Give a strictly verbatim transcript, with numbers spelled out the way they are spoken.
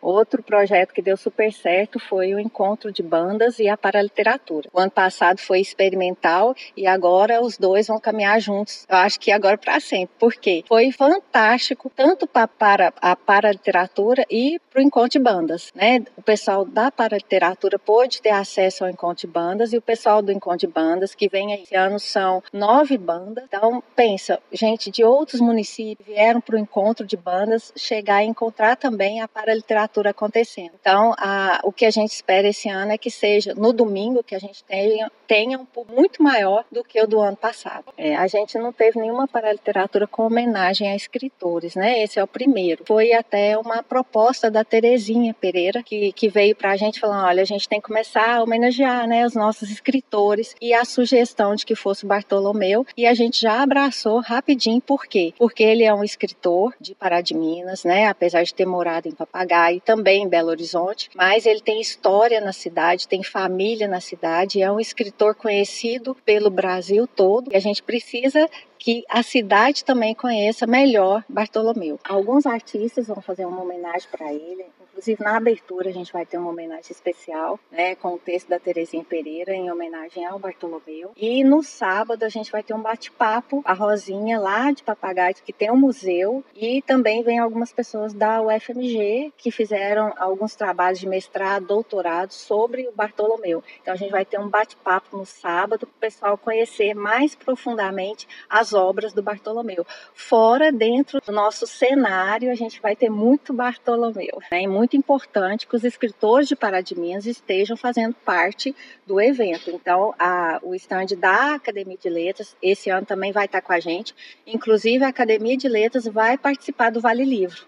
Outro projeto que deu super certo foi o encontro de bandas e a paraliteratura. O ano passado foi experimental e agora os dois vão caminhar juntos. Eu acho que agora para sempre. Por quê? Foi fantástico, tanto pra, para a paraliteratura e para o encontro de bandas, né? O pessoal da paraliteratura pôde ter acesso ao encontro de bandas e o pessoal do encontro de bandas, que vem esse ano, são nove bandas. Então, pensa, gente de outros municípios vieram para o encontro de bandas chegar e encontrar também a paraliteratura acontecendo. Então, a, o que a gente espera esse ano é que seja no domingo, que a gente tenha, tenha um público muito maior do que o do ano passado. É, a gente não teve nenhuma paraliteratura com homenagem a escritores, né? Esse é o primeiro. Foi até uma proposta da Terezinha Pereira, que, que veio para a gente falando, olha, a gente tem que começar a homenagear, né, os nossos escritores, e a sugestão de que fosse o Bartolomeu, e a gente já abraçou rapidinho. Por quê? Porque ele é um escritor de Pará de Minas, né, apesar de ter morado em Papagaio, também em Belo Horizonte, mas ele tem história na cidade, tem família na cidade, é um escritor conhecido pelo Brasil todo, e a gente precisa que a cidade também conheça melhor Bartolomeu. Alguns artistas vão fazer uma homenagem para ele, inclusive na abertura a gente vai ter uma homenagem especial, né, com o texto da Terezinha Pereira em homenagem ao Bartolomeu. E no sábado a gente vai ter um bate-papo, a Rosinha lá de Papagaio, que tem um museu, e também vem algumas pessoas da U F M G que fizeram alguns trabalhos de mestrado, doutorado sobre o Bartolomeu. Então a gente vai ter um bate-papo no sábado para o pessoal conhecer mais profundamente as obras do Bartolomeu. Fora, dentro do nosso cenário, a gente vai ter muito Bartolomeu. É muito importante que os escritores de Pará de Minas estejam fazendo parte do evento. Então, a, o stand da Academia de Letras, esse ano também vai estar com a gente. Inclusive, a Academia de Letras vai participar do Vale Livro.